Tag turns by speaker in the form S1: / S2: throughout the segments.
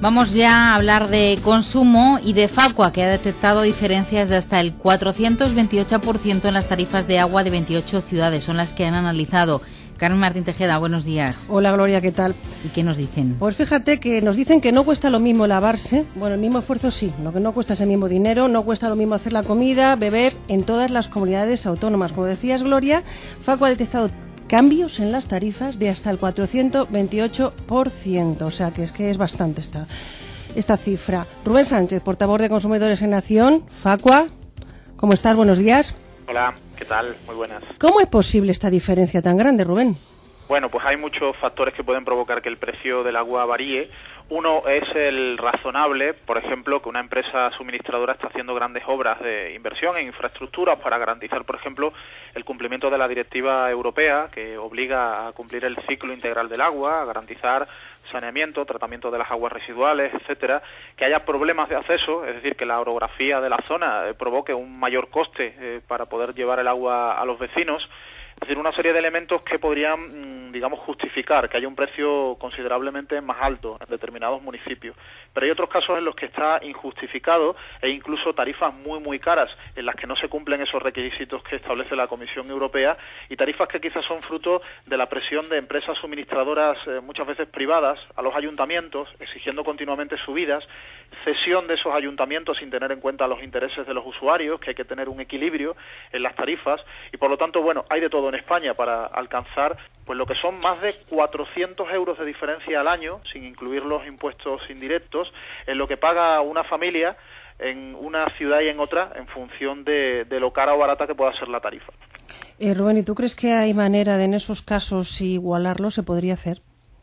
S1: Vamos ya a hablar de consumo y de Facua, que ha detectado diferencias de hasta el 428% en las tarifas de agua de 28 ciudades. Son las que han analizado. Carmen Martín Tejeda, buenos días.
S2: Hola, Gloria, ¿qué tal?
S1: ¿Y qué nos dicen?
S2: Pues fíjate que nos dicen que no cuesta lo mismo lavarse. Bueno, el mismo esfuerzo sí, lo que no cuesta es el mismo dinero, no cuesta lo mismo hacer la comida, beber en todas las comunidades autónomas. Como decías, Gloria, Facua ha detectado cambios en las tarifas de hasta el 428%, o sea que es bastante esta cifra. Rubén Sánchez, portavoz de Consumidores en Nación, Facua, ¿cómo estás? Buenos días.
S3: Hola, ¿qué tal? Muy buenas.
S2: ¿Cómo es posible esta diferencia tan grande, Rubén?
S3: Bueno, pues hay muchos factores que pueden provocar que el precio del agua varíe. Uno es el razonable, por ejemplo, que una empresa suministradora está haciendo grandes obras de inversión en infraestructuras para garantizar, por ejemplo, el cumplimiento de la directiva europea que obliga a cumplir el ciclo integral del agua, a garantizar saneamiento, tratamiento de las aguas residuales, etcétera, que haya problemas de acceso, es decir, que la orografía de la zona provoque un mayor coste para poder llevar el agua a los vecinos. Es decir, una serie de elementos que podrían, digamos, justificar que haya un precio considerablemente más alto en determinados municipios. Pero hay otros casos en los que está injustificado e incluso tarifas muy caras en las que no se cumplen esos requisitos que establece la Comisión Europea y tarifas que quizás son fruto de la presión de empresas suministradoras muchas veces privadas a los ayuntamientos, exigiendo continuamente subidas, cesión de esos ayuntamientos sin tener en cuenta los intereses de los usuarios, que hay que tener un equilibrio en las tarifas y por lo tanto, bueno, hay de todo en España para alcanzar pues lo que son más de 400 euros de diferencia al año, sin incluir los impuestos indirectos, en lo que paga una familia en una ciudad y en otra, en función de lo cara o barata que pueda ser la tarifa.
S2: Rubén, ¿y tú crees que hay manera de en esos casos igualarlo? ¿Se podría hacer?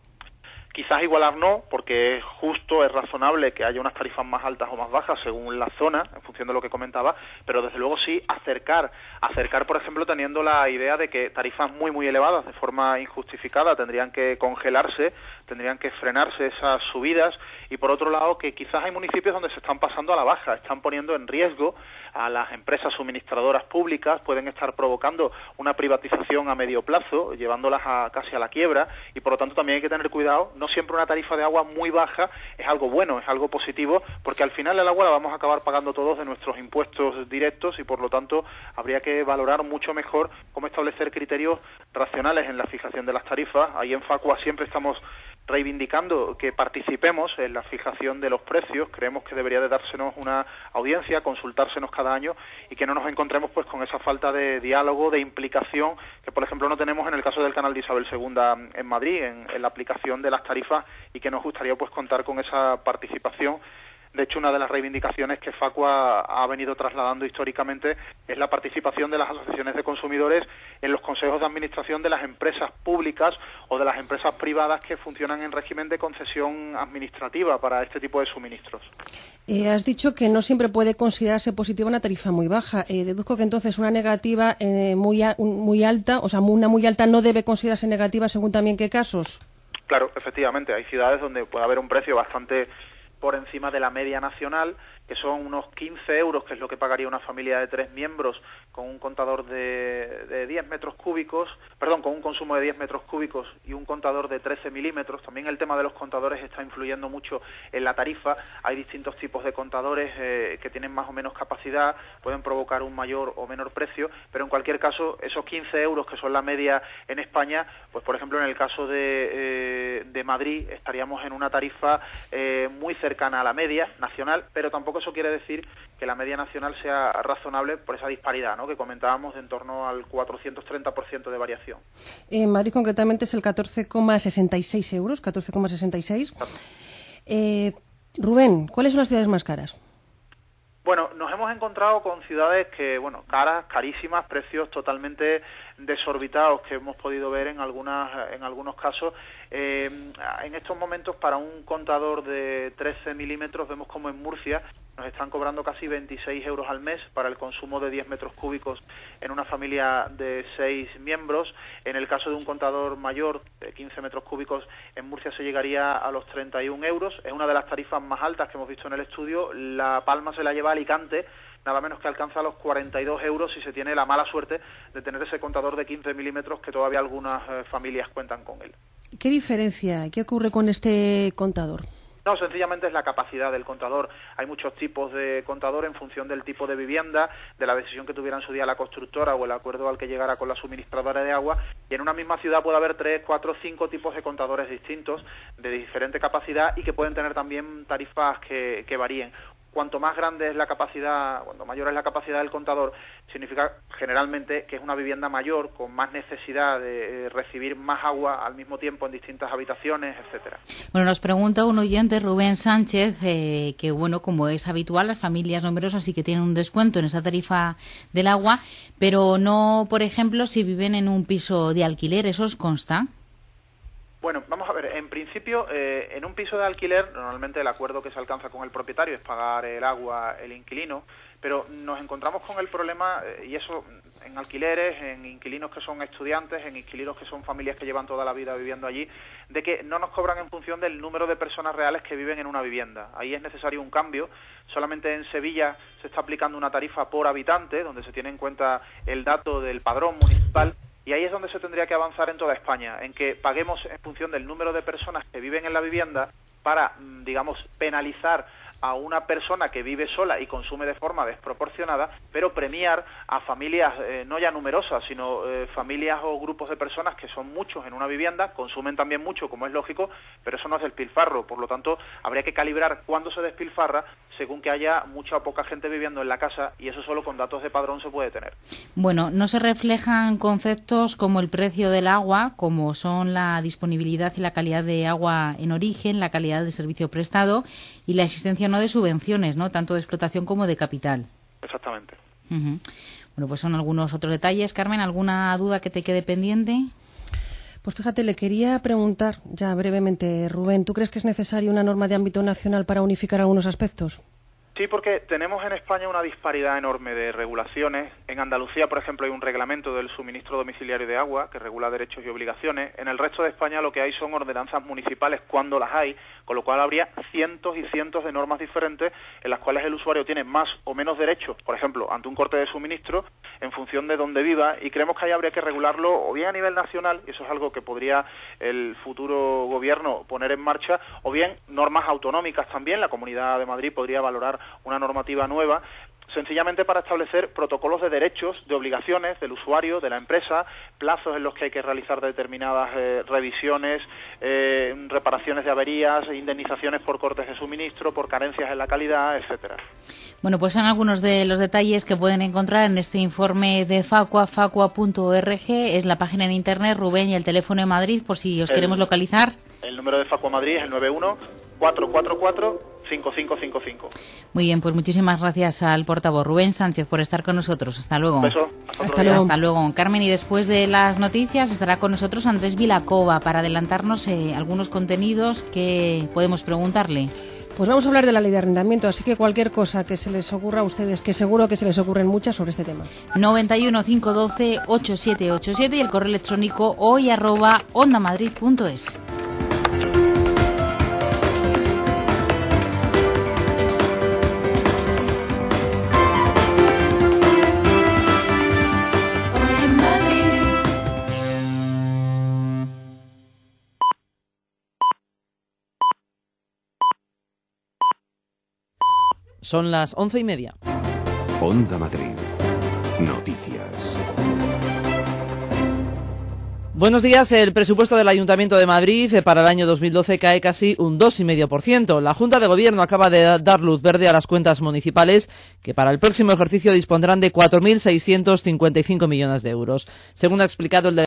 S3: Quizás igualar no, porque es justo, es razonable que haya unas tarifas más altas o más bajas según la zona, en función de lo que comentaba, pero desde luego sí acercar, por ejemplo, teniendo la idea de que tarifas muy elevadas de forma injustificada tendrían que congelarse, tendrían que frenarse esas subidas, y por otro lado que quizás hay municipios donde se están pasando a la baja, están poniendo en riesgo a las empresas suministradoras públicas, pueden estar provocando una privatización a medio plazo, llevándolas casi a la quiebra, y por lo tanto también hay que tener cuidado. No siempre una tarifa de agua muy baja es algo bueno, es algo positivo, porque al final el agua la vamos a acabar pagando todos de nuestros impuestos directos y por lo tanto habría que valorar mucho mejor cómo establecer criterios racionales en la fijación de las tarifas. Ahí en Facua siempre estamos reivindicando que participemos en la fijación de los precios. Creemos que debería de dársenos una audiencia, consultársenos cada año y que no nos encontremos pues con esa falta de diálogo, de implicación que por ejemplo no tenemos en el caso del canal de Isabel II en Madrid, en la aplicación de las tarifas, y que nos gustaría pues contar con esa participación. De hecho, una de las reivindicaciones que Facua ha venido trasladando históricamente es la participación de las asociaciones de consumidores en los consejos de administración de las empresas públicas o de las empresas privadas que funcionan en régimen de concesión administrativa para este tipo de suministros.
S2: Has dicho que no siempre puede considerarse positiva una tarifa muy baja. Deduzco que entonces una negativa muy alta, o sea, una muy alta no debe considerarse negativa según también qué casos.
S3: Claro, efectivamente, hay ciudades donde puede haber un precio bastante por encima de la media nacional, que son unos 15 euros, que es lo que pagaría una familia de 3 miembros con un contador de 10 metros cúbicos, con un consumo de 10 metros cúbicos y un contador de 13 milímetros. También el tema de los contadores está influyendo mucho en la tarifa. Hay distintos tipos de contadores que tienen más o menos capacidad, pueden provocar un mayor o menor precio, pero en cualquier caso, esos 15 euros que son la media en España, pues por ejemplo en el caso de Madrid estaríamos en una tarifa muy cercana a la media nacional, pero tampoco eso quiere decir que la media nacional sea razonable por esa disparidad, ¿no?, que comentábamos de en torno al 430% de variación.
S2: En Madrid concretamente es el 14,66 euros, 14,66. Rubén, ¿cuáles son las ciudades más caras?
S3: Bueno, nos hemos encontrado con ciudades que, caras, carísimas, precios totalmente desorbitados que hemos podido ver en algunos casos. En estos momentos, para un contador de 13 milímetros, vemos como en Murcia nos están cobrando casi 26 euros al mes para el consumo de 10 metros cúbicos en una familia de 6 miembros. En el caso de un contador mayor de 15 metros cúbicos, en Murcia se llegaría a los 31 euros. Es una de las tarifas más altas que hemos visto en el estudio. La palma se la lleva Alicante, nada menos que alcanza los 42 euros si se tiene la mala suerte de tener ese contador de 15 milímetros que todavía algunas familias cuentan con él.
S2: ¿Qué diferencia? ¿Qué ocurre con este contador?
S3: No, sencillamente es la capacidad del contador. Hay muchos tipos de contador en función del tipo de vivienda, de la decisión que tuviera en su día la constructora o el acuerdo al que llegara con la suministradora de agua, y en una misma ciudad puede haber 3, 4, 5 tipos de contadores distintos, de diferente capacidad y que pueden tener también tarifas que varíen. Cuanto más grande es la capacidad, cuanto mayor es la capacidad del contador, significa generalmente que es una vivienda mayor, con más necesidad de recibir más agua al mismo tiempo en distintas habitaciones, etcétera.
S1: Bueno, nos pregunta un oyente, Rubén Sánchez, que bueno, como es habitual, las familias numerosas sí que tienen un descuento en esa tarifa del agua, pero no, por ejemplo, si viven en un piso de alquiler, ¿eso os consta?
S3: Bueno, vamos a ver, en principio, en un piso de alquiler, normalmente el acuerdo que se alcanza con el propietario es pagar el agua el inquilino, pero nos encontramos con el problema, y eso en alquileres, en inquilinos que son estudiantes, en inquilinos que son familias que llevan toda la vida viviendo allí, de que no nos cobran en función del número de personas reales que viven en una vivienda. Ahí es necesario un cambio. Solamente en Sevilla se está aplicando una tarifa por habitante, donde se tiene en cuenta el dato del padrón municipal. Y ahí es donde se tendría que avanzar en toda España, en que paguemos en función del número de personas que viven en la vivienda para, digamos, penalizar a una persona que vive sola y consume de forma desproporcionada, pero premiar a familias no ya numerosas, sino familias o grupos de personas que son muchos en una vivienda, consumen también mucho, como es lógico, pero eso no es despilfarro. Por lo tanto, habría que calibrar cuándo se despilfarra según que haya mucha o poca gente viviendo en la casa, y eso solo con datos de padrón se puede tener.
S1: Bueno, no se reflejan conceptos como el precio del agua, como son la disponibilidad y la calidad de agua en origen, la calidad del servicio prestado y la existencia no de subvenciones, ¿no?, tanto de explotación como de capital.
S3: Exactamente.
S1: Uh-huh. Bueno, pues son algunos otros detalles. Carmen, ¿alguna duda que te quede pendiente?
S2: Pues fíjate, le quería preguntar ya brevemente, Rubén, ¿tú crees que es necesaria una norma de ámbito nacional para unificar algunos aspectos?
S3: Sí, porque tenemos en España una disparidad enorme de regulaciones. En Andalucía, por ejemplo, hay un reglamento del suministro domiciliario de agua que regula derechos y obligaciones. En el resto de España lo que hay son ordenanzas municipales cuando las hay, con lo cual habría cientos y cientos de normas diferentes en las cuales el usuario tiene más o menos derechos, por ejemplo, ante un corte de suministro, en función de dónde viva, y creemos que ahí habría que regularlo o bien a nivel nacional, y eso es algo que podría el futuro gobierno poner en marcha, o bien normas autonómicas también. La Comunidad de Madrid podría valorar una normativa nueva, sencillamente para establecer protocolos de derechos, de obligaciones del usuario, de la empresa, plazos en los que hay que realizar determinadas revisiones, reparaciones de averías, indemnizaciones por cortes de suministro, por carencias en la calidad, etcétera.
S1: Bueno, pues son algunos de los detalles que pueden encontrar en este informe de Facua, facua.org, es la página en internet, Rubén, y el teléfono de Madrid, por si os queremos localizar. El
S3: número de Facua Madrid es el 91-444-5555.
S1: Muy bien, pues muchísimas gracias al portavoz Rubén Sánchez por estar con nosotros. Hasta luego.
S3: Un beso.
S1: Hasta luego, Carmen. Y después de las noticias estará con nosotros Andrés Vilacova para adelantarnos algunos contenidos que podemos preguntarle.
S2: Pues vamos a hablar de la ley de arrendamiento, así que cualquier cosa que se les ocurra a ustedes, que seguro que se les ocurren muchas sobre este tema.
S1: 91 512 8787 y el correo electrónico hoy@ondamadrid.es.
S4: Son las 11:30.
S5: Onda Madrid. Noticias.
S4: Buenos días. El presupuesto del Ayuntamiento de Madrid para el año 2012 cae casi un 2,5%. La Junta de Gobierno acaba de dar luz verde a las cuentas municipales, que para el próximo ejercicio dispondrán de 4.655 millones de euros. Según ha explicado el